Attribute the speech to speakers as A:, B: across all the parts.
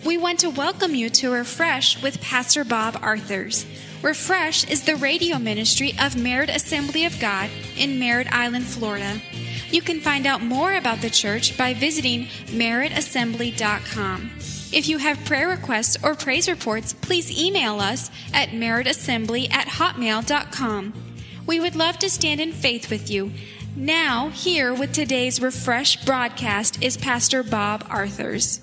A: We want to welcome you to Refresh with Pastor Bob Arthurs. Refresh is the radio ministry of Merritt Assembly of God in Merritt Island, Florida. You can find out more about the church by visiting merrittassembly.com. If you have prayer requests or praise reports, please email us at merrittassembly@hotmail.com. We would love to stand in faith with you. Now, here with today's Refresh broadcast is Pastor Bob Arthurs.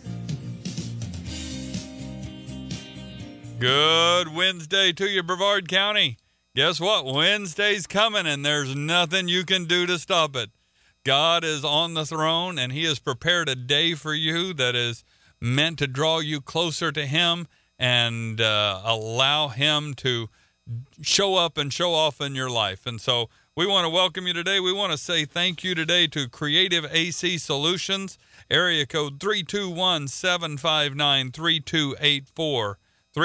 B: Good Wednesday to you, Brevard County. Guess what? Wednesday's coming, and there's nothing you can do to stop it. God is on the throne, and He has prepared a day for you that is meant to draw you closer to Him and allow Him to show up and show off in your life. And so we want to welcome you today. We want to say thank you today to Creative AC Solutions, area code 321-759-3284.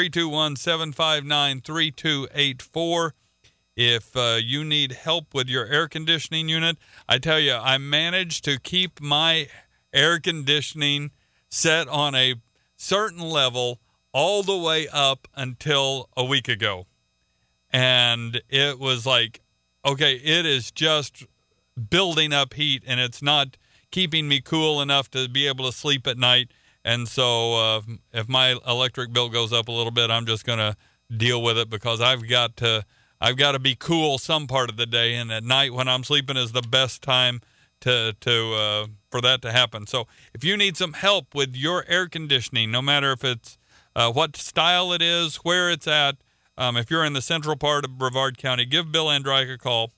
B: 321-759-3284. If you need help with your air conditioning unit, I tell you, I managed to keep my air conditioning set on a certain level all the way up until a week ago. And it was like, okay, it is just building up heat, and it's not keeping me cool enough to be able to sleep at night. And so if my electric bill goes up a little bit, I'm just going to deal with it because I've got to be cool some part of the day, and at night when I'm sleeping is the best time for that to happen. So if you need some help with your air conditioning, no matter if it's what style it is, where it's at, if you're in the central part of Brevard County, give Bill Andreich a call,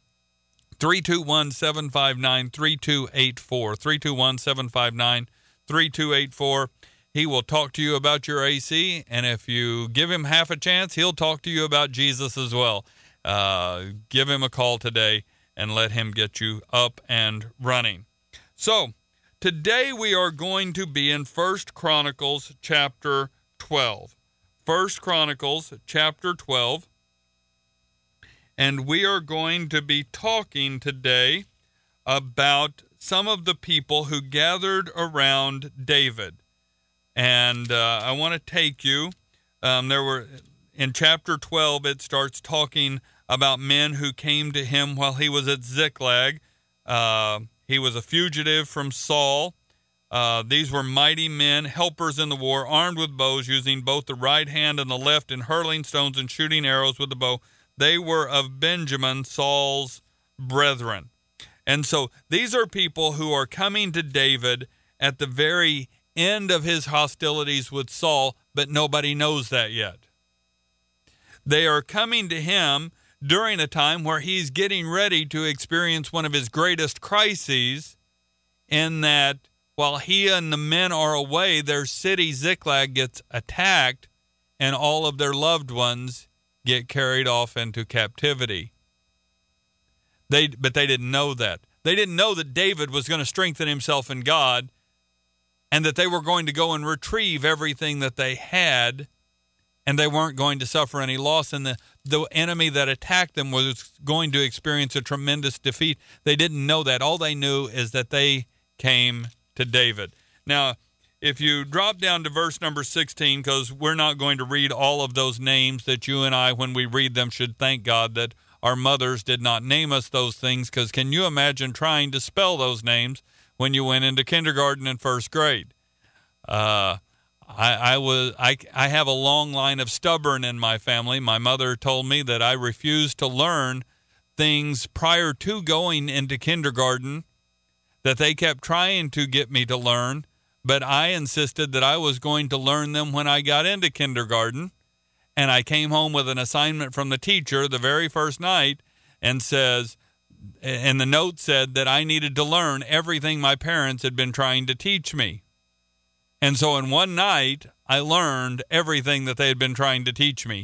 B: 321-759-3284, 321-759-3284. He will talk to you about your AC, and if you give him half a chance, he'll talk to you about Jesus as well. Give him a call today and let him get you up and running. So, today we are going to be in 1 Chronicles chapter 12. 1 Chronicles chapter 12. And we are going to be talking today about some of the people who gathered around David. And I want to take you, in chapter 12, it starts talking about men who came to him while he was at Ziklag. He was a fugitive from Saul. These were mighty men, helpers in the war, armed with bows, using both the right hand and the left in hurling stones and shooting arrows with the bow. They were of Benjamin, Saul's brethren. And so these are people who are coming to David at the very end of his hostilities with Saul, but nobody knows that yet. They are coming to him during a time where he's getting ready to experience one of his greatest crises, in that while he and the men are away, their city Ziklag gets attacked and all of their loved ones get carried off into captivity. But they didn't know that. They didn't know that David was going to strengthen himself in God and that they were going to go and retrieve everything that they had, and they weren't going to suffer any loss, and the enemy that attacked them was going to experience a tremendous defeat. They didn't know that. All they knew is that they came to David. Now, if you drop down to verse number 16, because we're not going to read all of those names that you and I, when we read them, should thank God that our mothers did not name us those things, because can you imagine trying to spell those names when you went into kindergarten and first grade? I have a long line of stubborn in my family. My mother told me that I refused to learn things prior to going into kindergarten that they kept trying to get me to learn, but I insisted that I was going to learn them when I got into kindergarten. And I came home with an assignment from the teacher the very first night and the note said that I needed to learn everything my parents had been trying to teach me. And so in one night, I learned everything that they had been trying to teach me,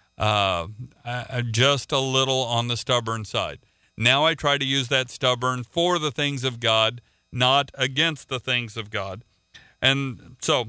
B: just a little on the stubborn side. Now I try to use that stubborn for the things of God, not against the things of God. And so,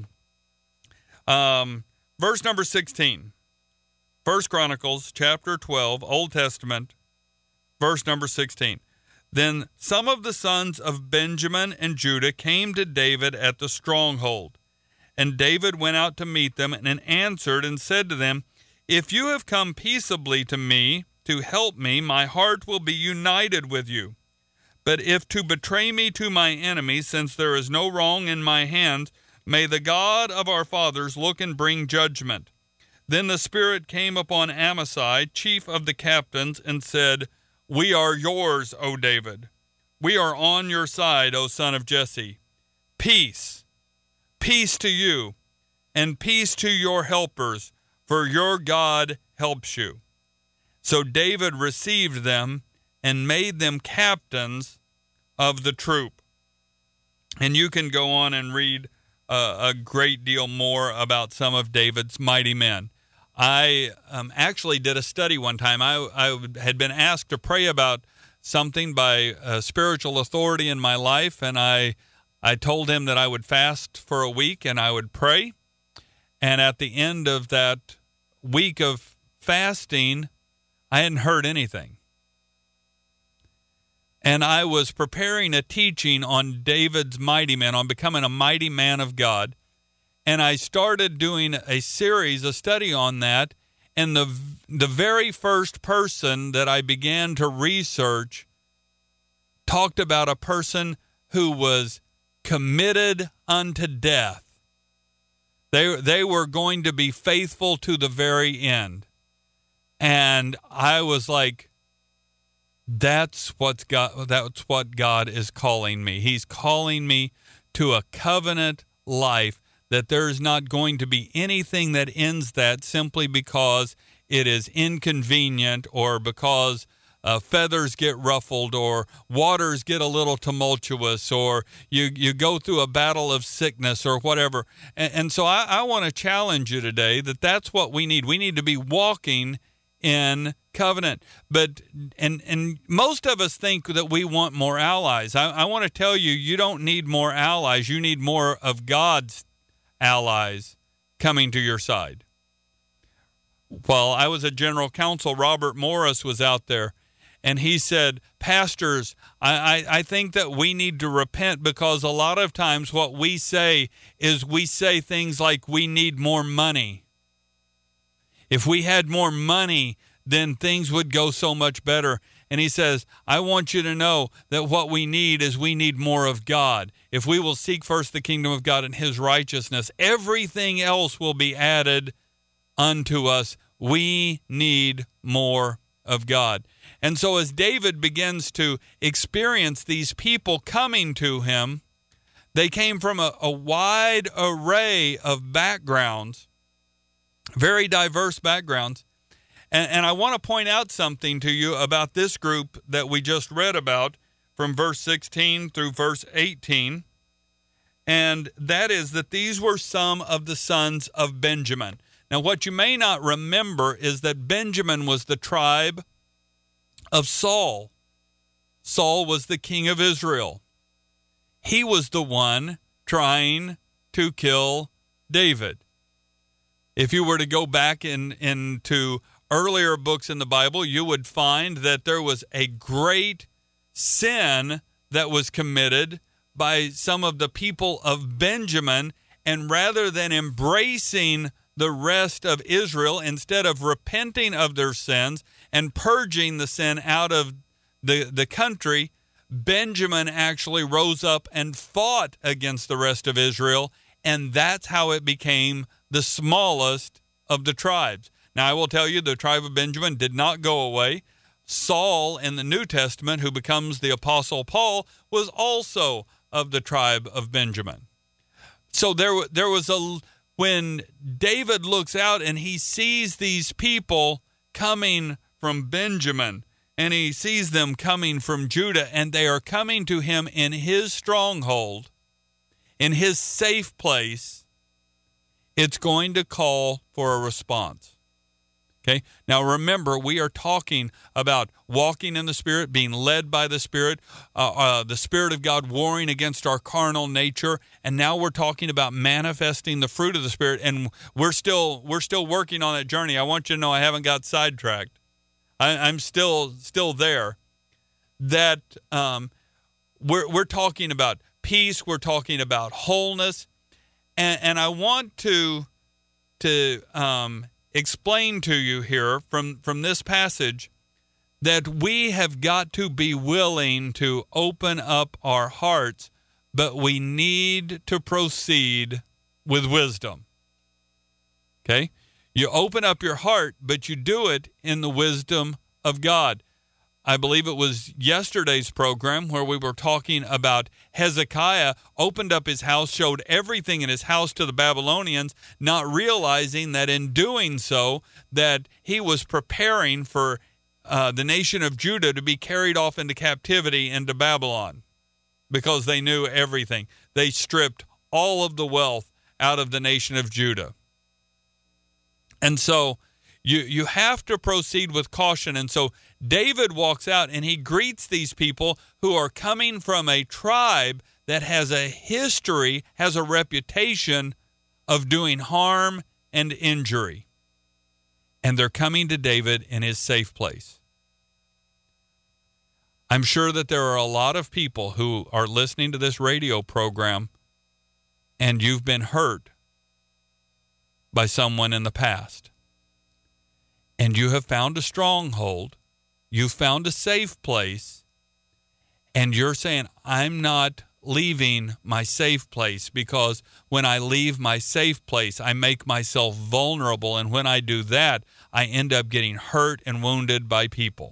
B: verse number 16, 1 Chronicles chapter 12, Old Testament, verse number 16. Then some of the sons of Benjamin and Judah came to David at the stronghold, And David went out to meet them and answered and said to them, "If you have come peaceably to me to help me, my heart will be united with you. But if to betray me to my enemies, since there is no wrong in my hands, may the God of our fathers look and bring judgment." Then the Spirit came upon Amasai, chief of the captains, and said, "We are yours, O David. We are on your side, O son of Jesse. Peace, peace to you, and peace to your helpers, for your God helps you." So David received them and made them captains of the troop. And you can go on and read a great deal more about some of David's mighty men. I actually did a study one time. I had been asked to pray about something by a spiritual authority in my life, and I told him that I would fast for a week and I would pray. And at the end of that week of fasting, I hadn't heard anything. And I was preparing a teaching on David's mighty men, on becoming a mighty man of God. And I started doing a study on that. And the very first person that I began to research talked about a person who was committed unto death. They were going to be faithful to the very end. And I was like, that's what God is calling me. He's calling me to a covenant life, that there's not going to be anything that ends that simply because it is inconvenient, or because feathers get ruffled, or waters get a little tumultuous, or you go through a battle of sickness or whatever. And so I want to challenge you today that that's what we need. We need to be walking in covenant. But and most of us think that we want more allies. I want to tell you, you don't need more allies. You need more of God's allies coming to your side. While I was at General Counsel, Robert Morris was out there, and he said, "Pastors, I think that we need to repent, because a lot of times what we say is we say things like we need more money. If we had more money, then things would go so much better." And he says, "I want you to know that what we need is we need more of God. If we will seek first the kingdom of God and his righteousness, everything else will be added unto us. We need more of God." And so as David begins to experience these people coming to him, they came from a wide array of backgrounds, very diverse backgrounds. And I want to point out something to you about this group that we just read about from verse 16 through verse 18. And that is that these were some of the sons of Benjamin. Now, what you may not remember is that Benjamin was the tribe of Saul. Saul was the king of Israel. He was the one trying to kill David. If you were to go back into earlier books in the Bible, you would find that there was a great sin that was committed by some of the people of Benjamin, and rather than embracing the rest of Israel, instead of repenting of their sins and purging the sin out of the country, Benjamin actually rose up and fought against the rest of Israel, and that's how it became the smallest of the tribes. Now, I will tell you, the tribe of Benjamin did not go away. Saul in the New Testament, who becomes the Apostle Paul, was also of the tribe of Benjamin. So there was when David looks out and he sees these people coming from Benjamin, and he sees them coming from Judah, and they are coming to him in his stronghold, in his safe place, it's going to call for a response. Okay. Now remember, we are talking about walking in the Spirit, being led by the Spirit of God warring against our carnal nature, and now we're talking about manifesting the fruit of the Spirit, and we're still working on that journey. I want you to know I haven't got sidetracked. I'm still there. That we're talking about peace, we're talking about wholeness, And I want to explain to you here from this passage that we have got to be willing to open up our hearts, but we need to proceed with wisdom. Okay? You open up your heart, but you do it in the wisdom of God. I believe it was yesterday's program where we were talking about Hezekiah opened up his house, showed everything in his house to the Babylonians, not realizing that in doing so, that he was preparing for the nation of Judah to be carried off into captivity into Babylon, because they knew everything. They stripped all of the wealth out of the nation of Judah. And so you have to proceed with caution. And so David walks out and he greets these people who are coming from a tribe that has a history, has a reputation of doing harm and injury. And they're coming to David in his safe place. I'm sure that there are a lot of people who are listening to this radio program and you've been hurt by someone in the past. And you have found a stronghold. You've found a safe place. And you're saying, I'm not leaving my safe place, because when I leave my safe place, I make myself vulnerable. And when I do that, I end up getting hurt and wounded by people.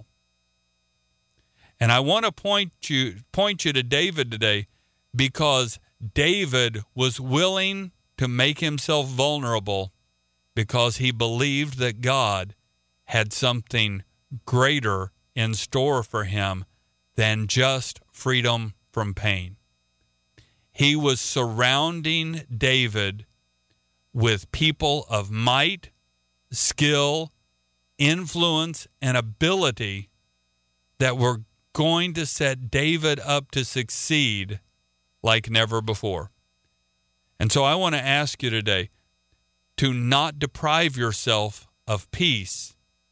B: And I want to point you to David today, because David was willing to make himself vulnerable because he believed that God had something greater in store for him than just freedom from pain. He was surrounding David with people of might, skill, influence, and ability that were going to set David up to succeed like never before. And so I want to ask you today to not deprive yourself of peace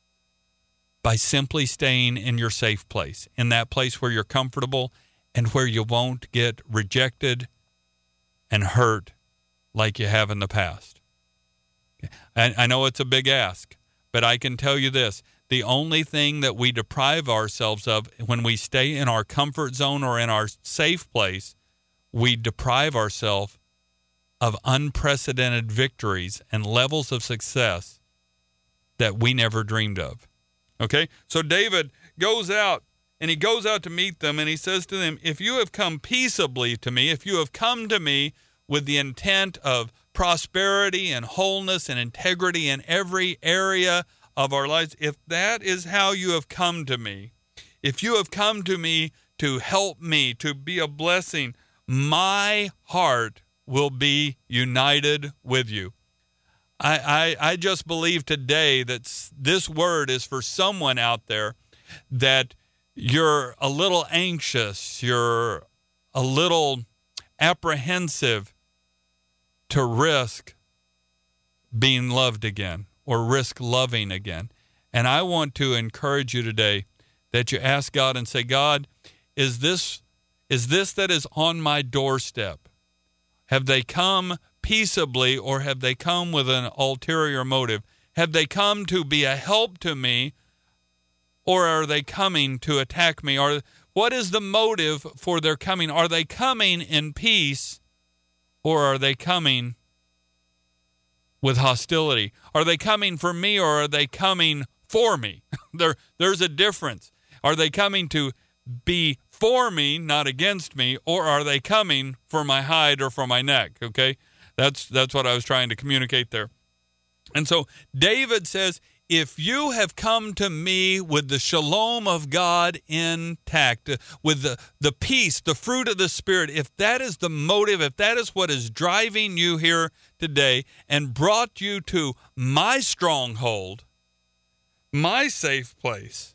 B: by simply staying in your safe place, in that place where you're comfortable and where you won't get rejected and hurt like you have in the past. I know it's a big ask, but I can tell you this. The only thing that we deprive ourselves of when we stay in our comfort zone or in our safe place, we deprive ourselves of unprecedented victories and levels of success that we never dreamed of. Okay? So David goes out, and he goes out to meet them, and he says to them, if you have come peaceably to me, if you have come to me with the intent of prosperity and wholeness and integrity in every area of our lives, if that is how you have come to me, if you have come to me to help me, to be a blessing, my heart will be united with you. I just believe today that this word is for someone out there that you're a little anxious, you're a little apprehensive to risk being loved again or risk loving again. And I want to encourage you today that you ask God and say, God, is this that is on my doorstep? Have they come peaceably, or have they come with an ulterior motive? Have they come to be a help to me, or are they coming to attack me? Or what is the motive for their coming? Are they coming in peace, or are they coming with hostility? Are they coming for me, or are they coming for me? There's a difference. Are they coming to be for me, not against me, or are they coming for my hide or for my neck? Okay, that's what I was trying to communicate there. And so David says, if you have come to me with the shalom of God intact, with the peace, the fruit of the Spirit, if that is the motive, if that is what is driving you here today and brought you to my stronghold, my safe place,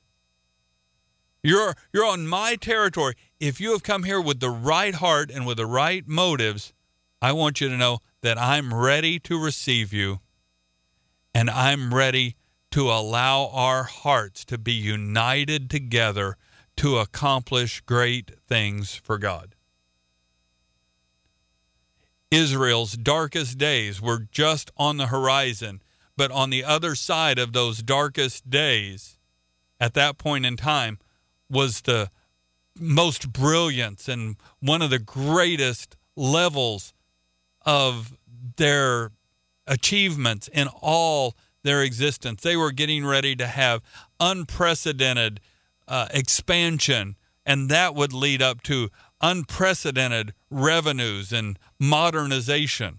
B: you're on my territory. If you have come here with the right heart and with the right motives, I want you to know that I'm ready to receive you, and I'm ready to allow our hearts to be united together to accomplish great things for God. Israel's darkest days were just on the horizon. But on the other side of those darkest days, at that point in time, was the most brilliance and one of the greatest levels of their achievements in all their existence. They were getting ready to have unprecedented expansion, and that would lead up to unprecedented revenues and modernization.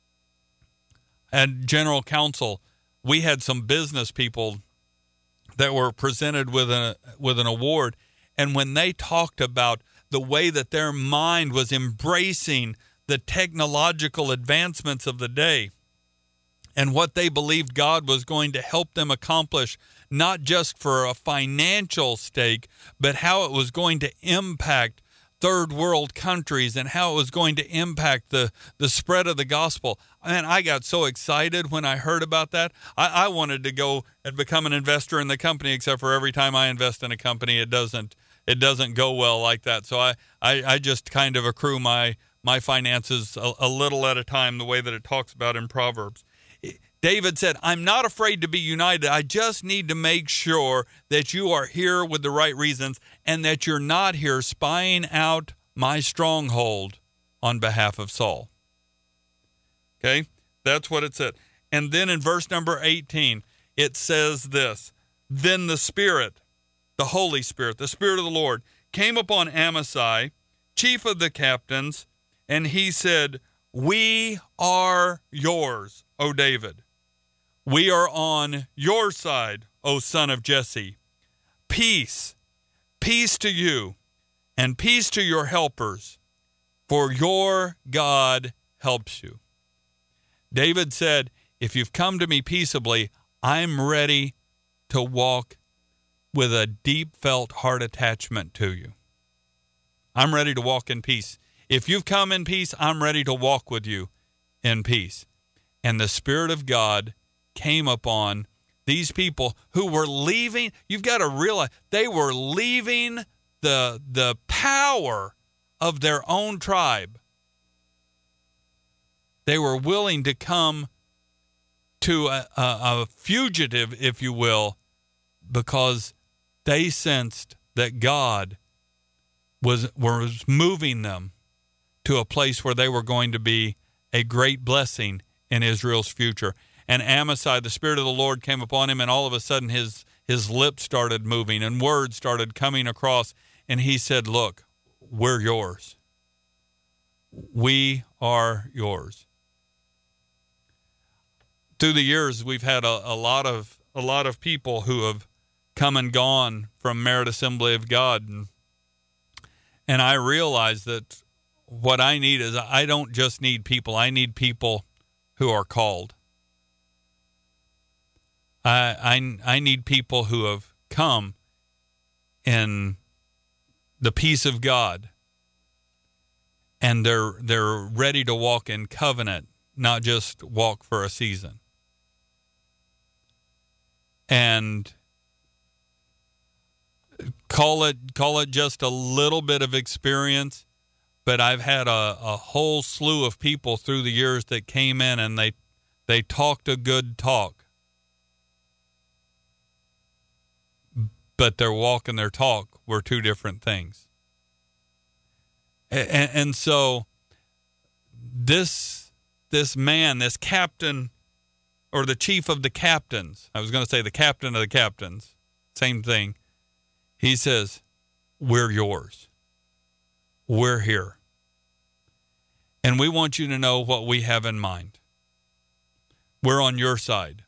B: At General Council, we had some business people that were presented with an award, and when they talked about the way that their mind was embracing the technological advancements of the day and what they believed God was going to help them accomplish, not just for a financial stake, but how it was going to impact third world countries and how it was going to impact the spread of the gospel. Man, I got so excited when I heard about that. I wanted to go and become an investor in the company, except for every time I invest in a company, it doesn't go well like that. So I just kind of accrue my finances a little at a time, the way that it talks about in Proverbs. David said, I'm not afraid to be united. I just need to make sure that you are here with the right reasons and that you're not here spying out my stronghold on behalf of Saul. Okay, that's what it said. And then in verse number 18, it says this, then the Spirit, the Holy Spirit, the Spirit of the Lord, came upon Amasai, chief of the captains, and he said, we are yours, O David. We are on your side, O son of Jesse. Peace, peace to you, and peace to your helpers, for your God helps you. David said, if you've come to me peaceably, I'm ready to walk with a deep felt heart attachment to you. I'm ready to walk in peace. If you've come in peace, I'm ready to walk with you in peace. And the Spirit of God came upon these people who were leaving. You've got to realize they were leaving the power of their own tribe. They were willing to come to a fugitive, if you will, because they sensed that God was moving them to a place where they were going to be a great blessing in Israel's future. And Amasai, the Spirit of the Lord came upon him, and all of a sudden his lips started moving and words started coming across, and he said, look, we're yours. We are yours. Through the years, we've had a lot of people who have come and gone from Merit Assembly of God, and I realize that what I need is I don't just need people. I need people who are called. I need people who have come in the peace of God, and they're ready to walk in covenant, not just walk for a season. And call it just a little bit of experience, but I've had a whole slew of people through the years that came in and they talked a good talk, but their walk and their talk were two different things. And so this man, this captain, or the chief of the captains, I was going to say the captain of the captains, same thing. He says, we're yours. We're here. And we want you to know what we have in mind. We're on your side.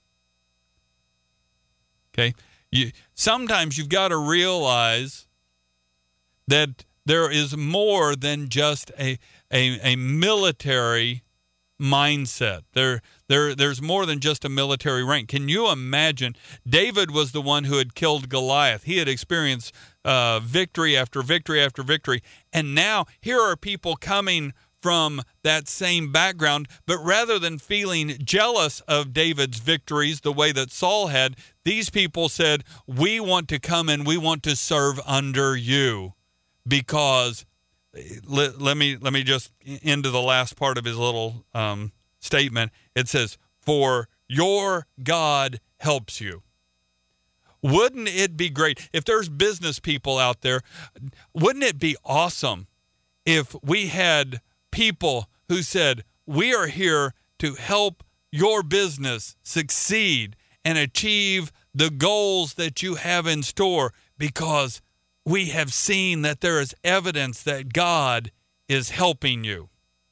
B: Okay? Sometimes you've got to realize that there is more than just a military mindset. There's more than just a military rank. Can you imagine? David was the one who had killed Goliath. He had experienced victory after victory after victory. And now here are people coming from that same background, but rather than feeling jealous of David's victories the way that Saul had, these people said, we want to come and we want to serve under you, because let me just into the last part of his little statement. It says, "For your God helps you." Wouldn't it be great if there's business people out there? Wouldn't it be awesome if we had people who said, "We are here to help your business succeed and achieve the goals that you have in store, because we have seen that there is evidence that God is helping you."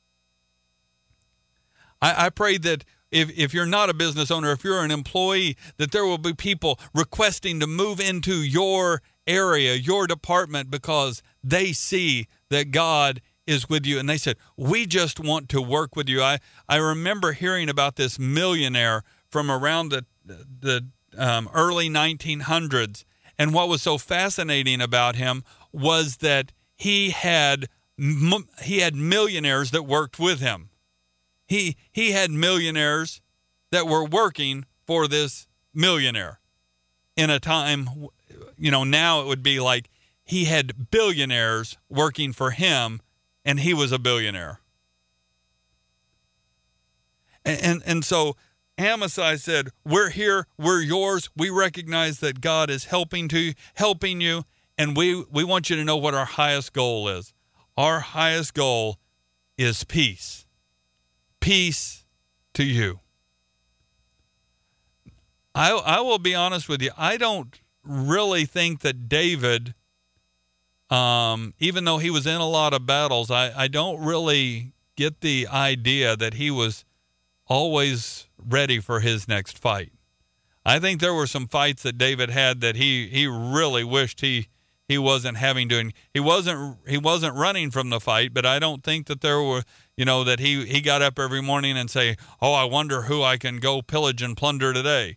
B: I pray that if you're not a business owner, if you're an employee, that there will be people requesting to move into your area, your department, because they see that God is with you. And they said, "We just want to work with you." I remember hearing about this millionaire from around the early 1900s. And what was so fascinating about him was that he had millionaires that worked with him. He had millionaires that were working for this millionaire. In a time, now it would be like he had billionaires working for him, and he was a billionaire. And so Amasai said, "We're here, we're yours. We recognize that God is helping you, and we want you to know what our highest goal is. Our highest goal is peace. Peace to you." I will be honest with you. I don't really think that David, even though he was in a lot of battles, I don't really get the idea that he was always ready for his next fight. I think there were some fights that David had that he really wished he wasn't having to. He wasn't running from the fight, but I don't think that there were, that he got up every morning and say, "Oh, I wonder who I can go pillage and plunder today,"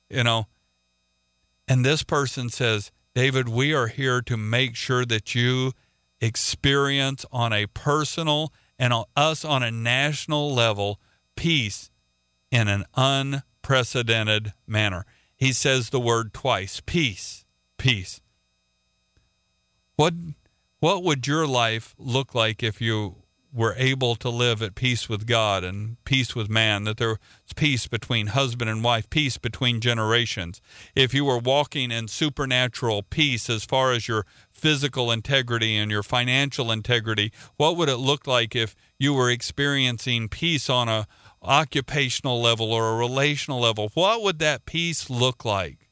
B: And this person says, "David, we are here to make sure that you experience on a personal and on us on a national level peace in an unprecedented manner." He says the word twice: peace, peace. What would your life look like if you were able to live at peace with God and peace with man, that there was peace between husband and wife, peace between generations? If you were walking in supernatural peace as far as your physical integrity and your financial integrity, what would it look like if you were experiencing peace on a occupational level or a relational level? What would that peace look like?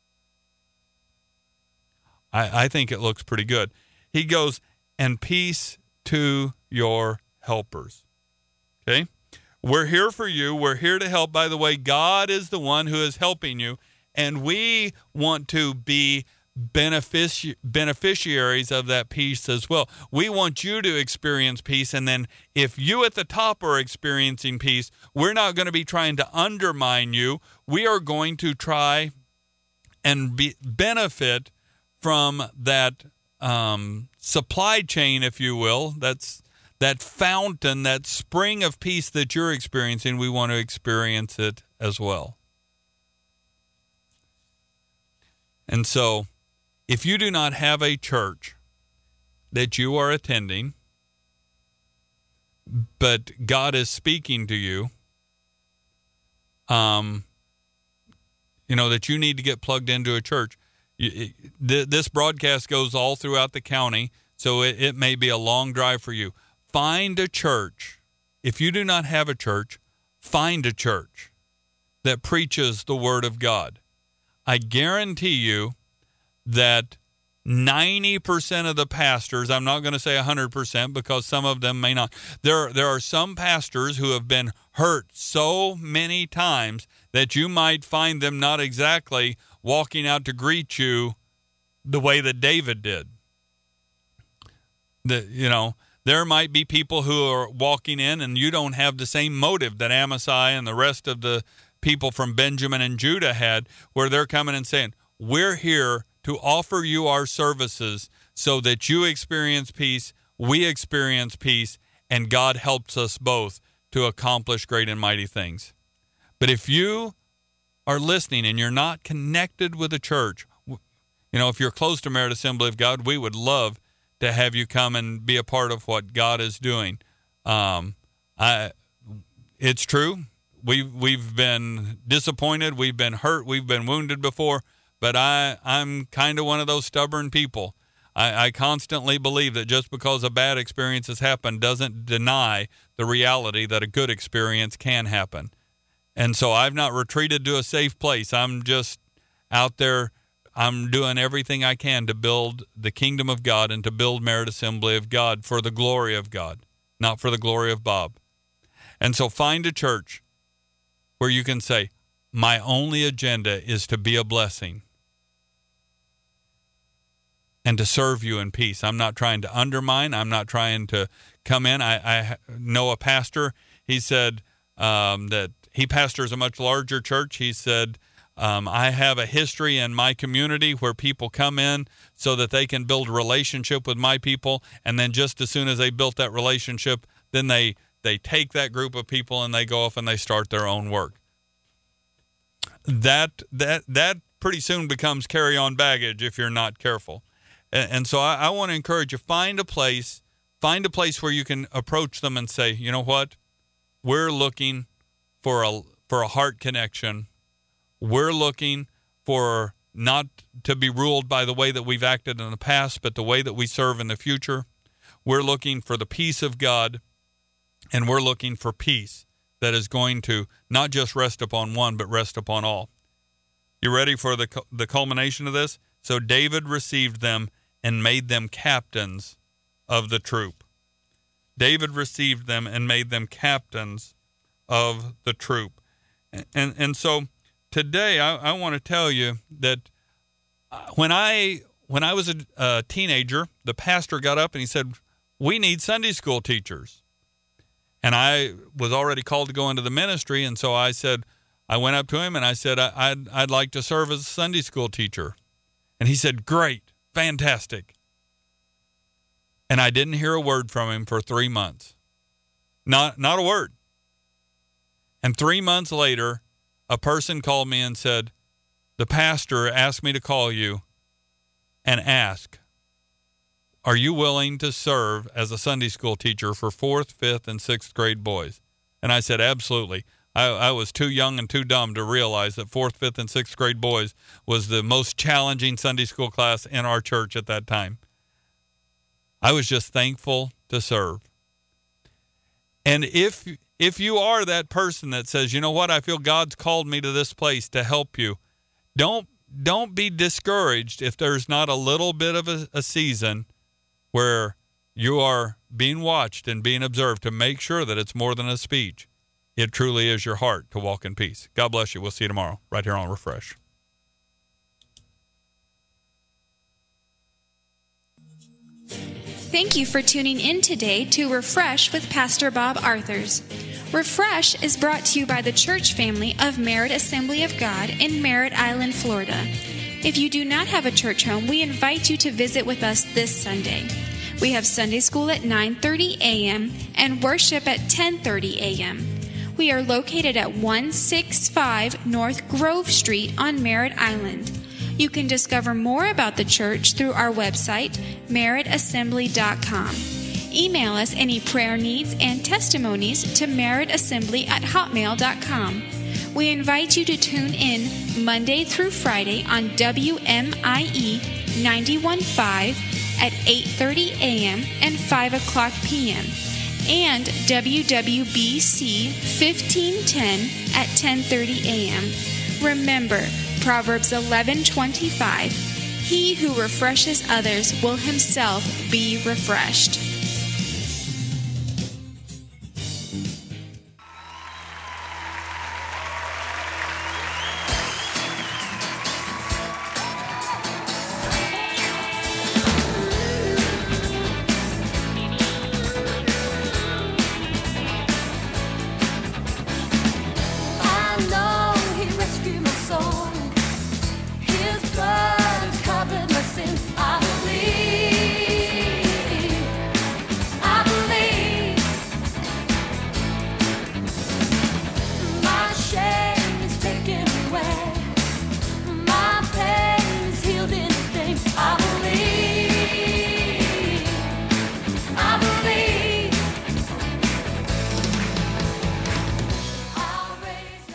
B: I think it looks pretty good. He goes, "And peace to your helpers." Okay? We're here for you. We're here to help. By the way, God is the one who is helping you, and we want to be beneficiaries of that peace as well. We want you to experience peace, and then if you at the top are experiencing peace, we're not going to be trying to undermine you. We are going to try and benefit from that supply chain, if you will. That's that fountain, that spring of peace that you're experiencing. We want to experience it as well. And so, if you do not have a church that you are attending, but God is speaking to you, that you need to get plugged into a church. This broadcast goes all throughout the county, so it may be a long drive for you. Find a church. If you do not have a church, find a church that preaches the Word of God. I guarantee you that 90% of the pastors, I'm not going to say 100% because some of them may not. There are some pastors who have been hurt so many times that you might find them not exactly walking out to greet you the way that David did. There might be people who are walking in and you don't have the same motive that Amasai and the rest of the people from Benjamin and Judah had, where they're coming and saying, "We're here to offer you our services so that you experience peace, we experience peace, and God helps us both to accomplish great and mighty things." But if you are listening and you're not connected with a church, if you're close to Merit Assembly of God, we would love to have you come and be a part of what God is doing. It's true. We've been disappointed. We've been hurt. We've been wounded before. But I'm kind of one of those stubborn people. I constantly believe that just because a bad experience has happened doesn't deny the reality that a good experience can happen. And so I've not retreated to a safe place. I'm just out there. I'm doing everything I can to build the kingdom of God and to build Merit Assembly of God for the glory of God, not for the glory of Bob. And so find a church where you can say, my only agenda is to be a blessing and to serve you in peace. I'm not trying to undermine. I'm not trying to come in. I know a pastor. He said that he pastors a much larger church. He said, I have a history in my community where people come in so that they can build a relationship with my people, and then just as soon as they built that relationship, then they take that group of people and they go off and they start their own work. That pretty soon becomes carry-on baggage if you're not careful. And so I want to encourage you, find a place where you can approach them and say, you know what, we're looking for a heart connection. We're looking for not to be ruled by the way that we've acted in the past, but the way that we serve in the future. We're looking for the peace of God, and we're looking for peace that is going to not just rest upon one, but rest upon all. You ready for the culmination of this? So David received them and made them captains of the troop. David received them and made them captains of the troop. And so today I want to tell you that when I was a teenager, the pastor got up and he said, we need Sunday school teachers. And I was already called to go into the ministry, and so I went up to him and I said, I'd like to serve as a Sunday school teacher. And he said, great, fantastic. And I didn't hear a word from him for 3 months. Not a word. And 3 months later, a person called me and said, the pastor asked me to call you and ask, are you willing to serve as a Sunday school teacher for 4th, 5th, and 6th grade boys? And I said, absolutely. I was too young and too dumb to realize that 4th, 5th, and 6th grade boys was the most challenging Sunday school class in our church at that time. I was just thankful to serve. And if you are that person that says, you know what, I feel God's called me to this place to help you, don't be discouraged if there's not a little bit of a season where you are being watched and being observed to make sure that it's more than a speech. It truly is your heart to walk in peace. God bless you. We'll see you tomorrow right here on Refresh.
A: Thank you for tuning in today to Refresh with Pastor Bob Arthurs. Refresh is brought to you by the church family of Merit Assembly of God in Merritt Island, Florida. If you do not have a church home, we invite you to visit with us this Sunday. We have Sunday school at 9:30 a.m. and worship at 10:30 a.m. We are located at 165 North Grove Street on Merritt Island. You can discover more about the church through our website, merrittassembly.com. Email us any prayer needs and testimonies to merrittassembly@hotmail.com. We invite you to tune in Monday through Friday on WMIE 91.5 at 8:30 a.m. and 5 o'clock p.m. and WWBC 1510 at 10:30 a.m. Remember, Proverbs 11:25, he who refreshes others will himself be refreshed.